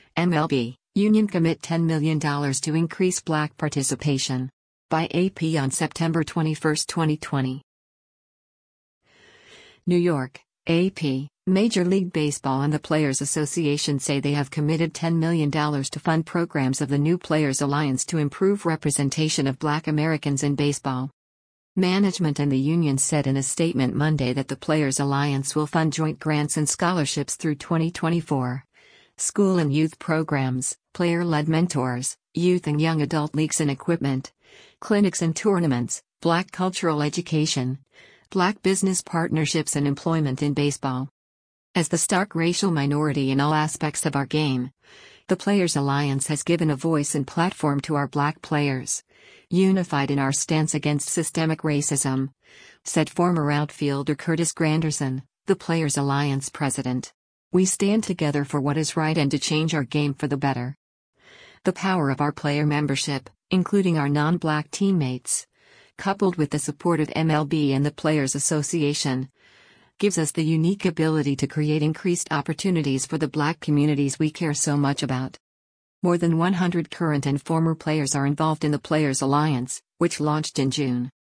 MLB, Union commit $10 million to increase black participation. By AP on September 21, 2020. New York, AP, Major League Baseball and the Players Association say they have committed $10 million to fund programs of the New Players Alliance to improve representation of black Americans in baseball. Management and the union said in a statement Monday that the Players Alliance will fund joint grants and scholarships through 2024. School and youth programs, player-led mentors, youth and young adult leagues and equipment, clinics and tournaments, black cultural education, black business partnerships and employment in baseball. As the stark racial minority in all aspects of our game, the Players Alliance has given a voice and platform to our black players, unified in our stance against systemic racism, said former outfielder Curtis Granderson, the Players Alliance president. We stand together for what is right and to change our game for the better. The power of our player membership, including our non-black teammates, coupled with the support of MLB and the Players Association, gives us the unique ability to create increased opportunities for the black communities we care so much about. More than 100 current and former players are involved in the Players Alliance, which launched in June.